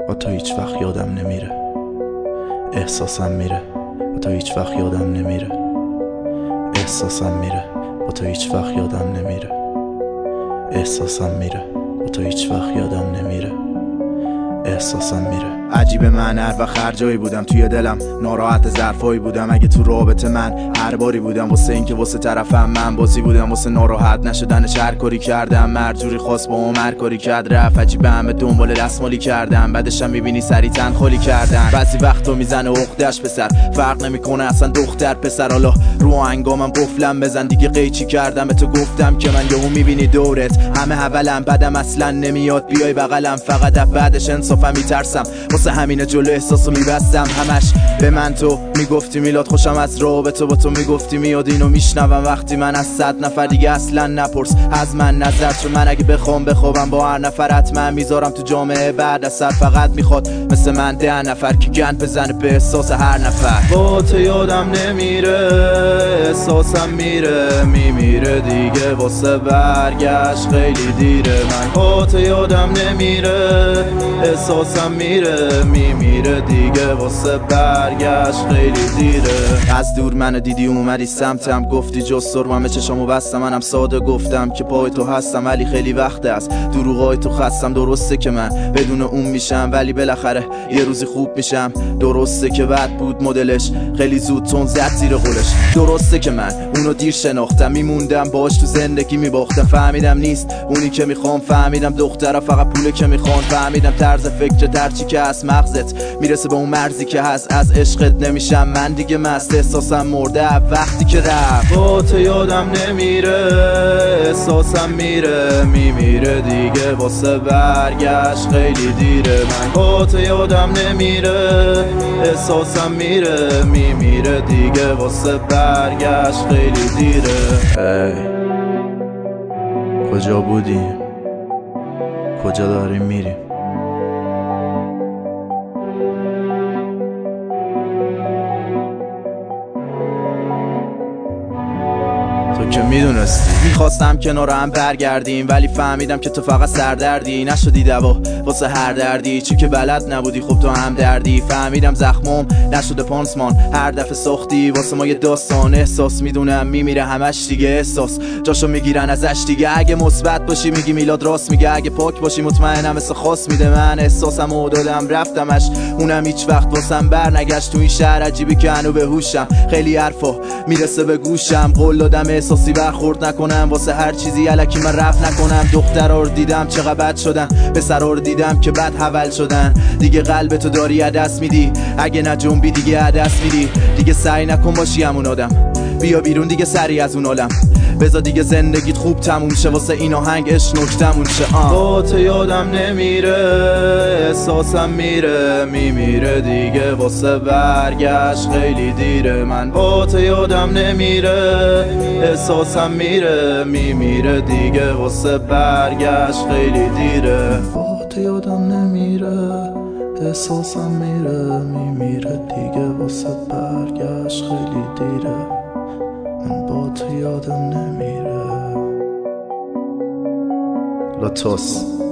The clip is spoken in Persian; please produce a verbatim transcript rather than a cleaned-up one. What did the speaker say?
با تو هیچ وقت یادم نمیره. احساسم میره با تو هیچ وقت یادم نمیره. احساسم میره با تو هیچ وقت یادم نمیره. احساسم میره با تو هیچ وقت یادم نمیره. احساسم میره. عجیبه من هر وقت هر جایی بودم توی دلم ناراحت ظرفایی بودم. اگه تو رابطه من هر باری بودم واسه این که واسه طرفم من بازی بودم، واسه ناراحت نشدنش هر کاری کردم. مرجوری خواست با عمر کاری کرد رفت، عجیبه همه دنبال دستمالی کردم. بعدشم میبینی سری تنخالی کردن. بعضی وقتا میزنه عقده‌اش پسر، فرق نمیکنه اصلا دختر پسر. حالا رو آهنگامم قفلم بزن دیگه، قیچی کردم به تو گفتم که من یهو میبینی دورت همه حولم، بعدم اصلا نمیاد بیای بغلم. فقط بعدش انصافم میترسم، واسه همینه جلو احساسو میبستم. همش به من تو میگفتی میلاد خوشم از رابطه با تو میگفتی میاد اینو میشنوم. وقتی من از صد نفر دیگه اصلا نپرس از من نظر، چون من اگه بخوام بخوابم با هر نفر حتما میذارم تو جامعه بعد از سر. فقط میخواد مثل من ده نفر که گند بزنه به احساس هر نفر. با تو یادم نمیره، احساسم میره میمیره دیگه، واسه برگشت خیلی دیره. من با تو یادم نمیره، احساسم میره میمیره دیگه، واسه برگشت خیلی دیره. از دور منو دیدی اومدی سمتم، گفتی جز سرمم چشامو بستم. منم ساده گفتم که پای تو هستم، ولی خیلی وقته از دروغای تو خستم. درسته که من بدون اون میشم، ولی بالاخره یه روزی خوب میشم. درسته که بد بود مدلش، خیلی زود تون زد زیر قولش. درسته که من اونو دیر شناختم، میموندم باش تو زندگی میباختم. فهمیدم نیست اونی که میخوام، فهمیدم دخترها فقط پوله که میخوان. فهمیدم طرز فکر ترچی که از مغزت میرسه به اون مرزی که هست. از عشقت نمیشم من دیگه مست، احساسم مرده وقتی که رفت. با تو یادم نمیره، احساسم میره میمیره دیگه، واسه برگشت خیلی دیره. من با تو یادم نمیره، احساسم میره میمیره دیگه، واسه برگشت خیلی دیره. ای کجا بودیم؟ کجا داریم میریم؟ تو که میدونستی میخواستم کنار هم برگردیم، ولی فهمیدم که تو فقط سردردی. نشدی دوا واسه هر دردی، چی که بلد نبودی خب تو هم دردی. فهمیدم زخمم نشده پانسمان، هر دفعه ساختی واسه ما یه داستان. احساس میدونم میمیره همش دیگه، احساس جاشو میگیرن ازش دیگه. اگه مثبت باشی میگی میلاد راست میگه، اگه پاک باشی مطمئنم مثل خاص میده. من احساسمو دادم رفتمش، اونم هیچ وقت واسم بر نگشت. تو این شهر عجیبی که هنو به هوشم، خیلی حرفا میرسه به گوشم. قول دادم احساسی برخورد نکنم، واسه هر چیزی الکی من رفت نکنم. دخترا رو دیدم چقدر بد شدن، پسرا رو دیدم که بد حول شدن. دیگه قلب تو داری عدس میدی، اگه نه جنبی دیگه عدس میدی. دیگه سعی نکن باشی همون آدم، بیا بیرون دیگه سری از اون عالم. بذار دیگه زندگیت خوب تموم شه، واسه این آهنگ عشق نکتمون شه. با تو یادم نمیره، احساسم میره میمیره دیگه، واسه برگشت خیلی دیره. من با تو یادم نمیره، احساسم میره میمیره دیگه، واسه برگشت خیلی دیره. با تو یادم نمیره، احساسم میره میمیره دیگه، واسه برگشت خیلی دیره. من با تو یادم نمیره. لاتوس